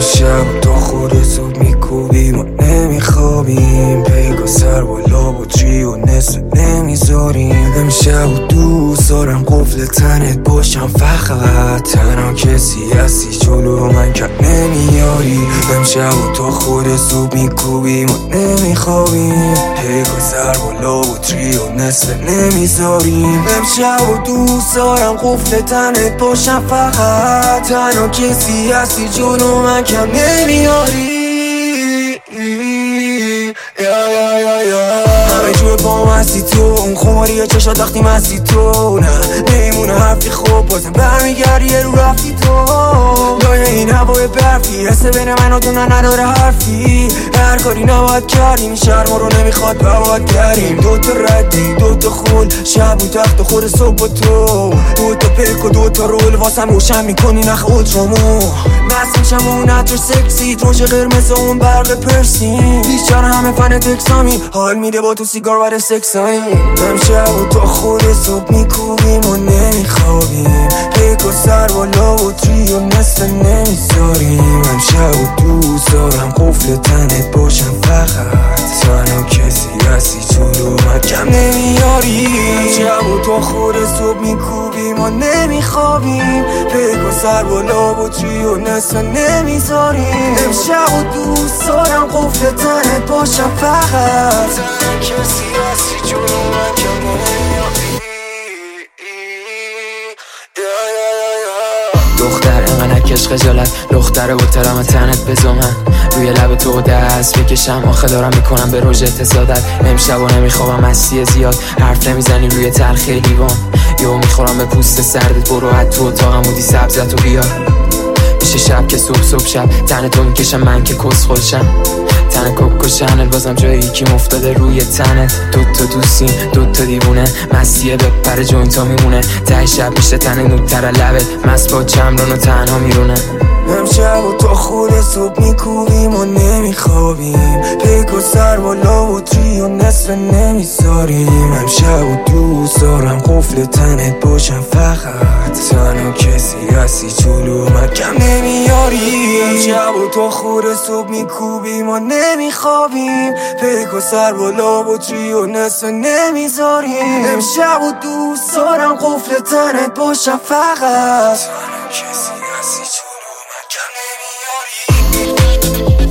امشب تا خود صبح میکوبیم و نمیخوابیم، پیک و سر بالا و تری و نصف نمیذاریم. امشب و دوست دارم قفل تنت باشم، فقط تنها کسی هستی جلو من که نمیاری. امشب و تا خود صبح میکوبیم و نمیخوابیم، پیک و سر بالا و تری و نصف نمیذاریم. امشب و دوست دارم قفل تنت باشم، فقط تنها کسی هستی جلو من کم نمیاری. همه جوه پام هستی تو، اون خماری چشات وقتی مستی تو، نه نمیمونه حرفی خوب بازم برمیگردی رو رفتی تو. لای این هوای برفی حس بین من و تو نداره حرفی، هر کاری نباید کردیم، شرما رو نمیخواد باید کردیم. دوتا ردی دوتا خول، شب و تخت و خور صبح و تو، دوتا پیک و دوتا رول واسم روشن میکنی نخ اولترامو. مست میشم و اون عطر سکسی، ترش قرمز و اون برق پرسین، بیچاره همه فن تکسامی، حال میده با تو سیگار بر سکسایی. امشب و تا خود صبح میکوبیم و نمیخوابیم، پیک و سر بالا و تری و نصف نمیذاریم. امشب و دوست دارم قفل تنت باشم، فقط تنها کسی هستی جلو من کم نمیاری. امشب و تا خود صبح میکوبیم و نمیخوابیم، پیک و سر بالا و تری و نصف نمیذاریم. امشب و دوست دارم قفل تنت باشم، فقط تنها کسی هستی جلو من کم نمیاری. دختر اینقدر نکش خجالت، دختره با ترام تنت بزومن، روی لب تو دست بکشم، آخه دارم میکنم به روژت حسادت. امشب و نمیخوابم مستی زیاد، حرف نمیزنی روی تلخی لیوان، یهو میخورم به پوست سردت، برو حد تو اتاقم بودی سبزتو بیار. میشه شب که صبح شب تن تو میکشم من که کس خودشم، تن کوکو شنل بازم جایی یکی مفتاده روی تنت. دوتا دوستیم دوتا دیوونه، مسیه به پر جوینتا میمونه، ته شب میشه تن نوتر لبت، مست با چمران و تنها میرونه. امشب و تا خود صبح میکوبیم و نمیخوابیم، پیک و سر بالا و تری و نصف نمیذاریم. امشب و دوست دارم قفل تنت باشم، فقط تنها کسی هستی جلو من کم نمیاری. امشب و تا خود صبح میکوبیم و نمیخوابیم، پیک و سر بالا و تری و نصف نمیذاریم. امشب و دوست دارم قفل تنت باشم، فقط تنها کسی هستی جلو من کم نمیاری.